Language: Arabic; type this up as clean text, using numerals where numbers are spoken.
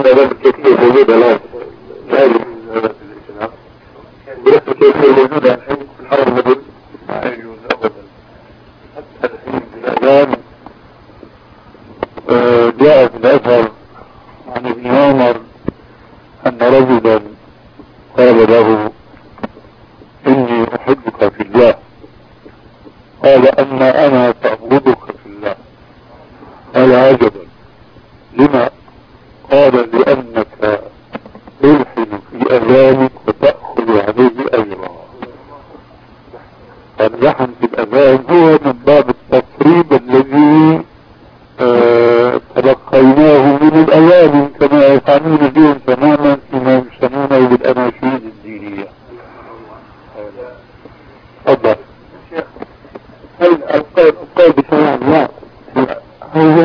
الآلات الكيفية موجودة الآن هذه الآلات الإسلام دراسة الكيفية موجودة الحين في الحرم المدن ما يجوز أبدا حتى الحين الآن جاء في الأثر عن ابن عمر أن رجلا قال له إني أحبك في الله قال أما أنا فأبغضك في الله قال عجبا لما قال لأنك تلحن في أذانك وتأخذ عليه أجرا فاللحن في الأذان هو من باب التصريب الذي تلقيناه من الأيام كما يفعلون اليوم تماما فيما يسمونه بالأناشيد